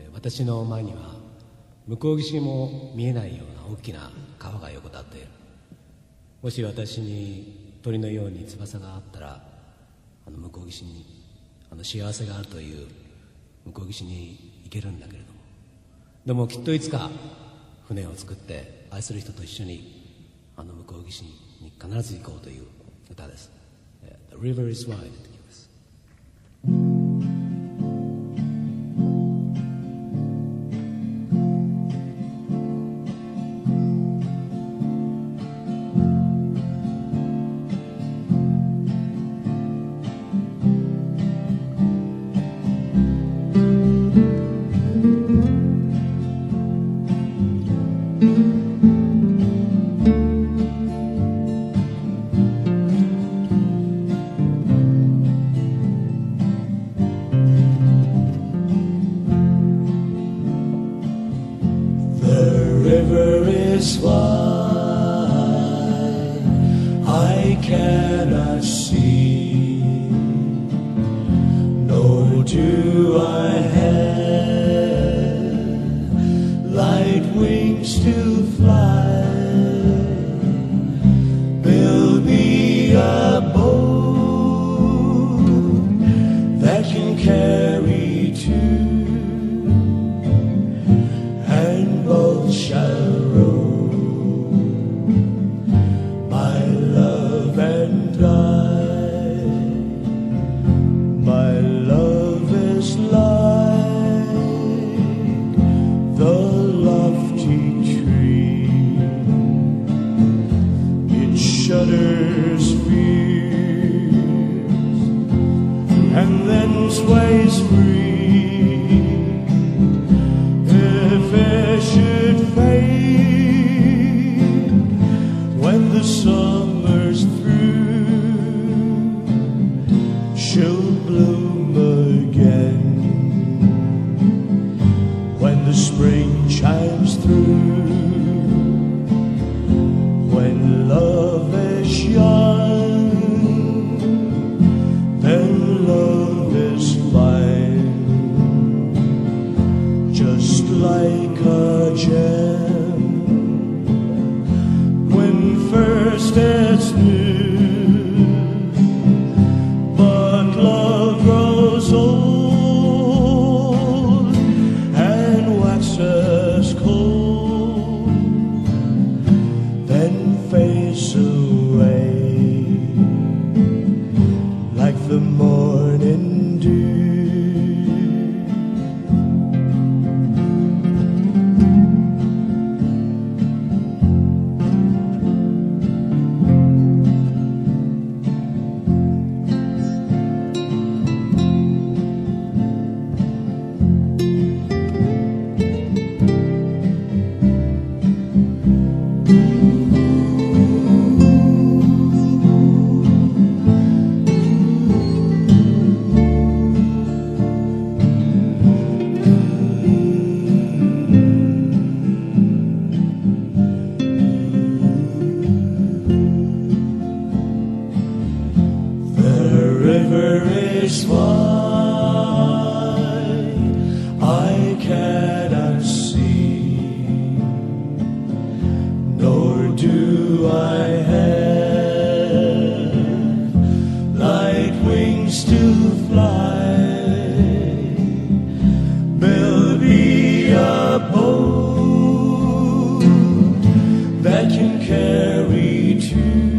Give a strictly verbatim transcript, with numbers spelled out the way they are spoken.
私の前には向こう岸も見えないような大きな川が横たっている。もし私に鳥のように翼があったら、あの向こう岸にあの幸せがあるという向こう岸に行けるんだけれども、でもきっといつか船を作って愛する人と一緒にあの向こう岸に必ず行こうという歌です。 The River is Wide という曲です。I cannot see, nor do I have light wings to fly. Build me a boat that can carry two, and both shall row. Shudders fears and then sways free. If it should fade when the summer's through, she'll bloom again when the spring chimes through. When love is young, then love is fine, just like a gem when first it's new. But love grows old and waxes cold, then fades away like the morning dew. Is wide, I cannot see, nor do I have light wings to fly. Build me a boat that can carry two,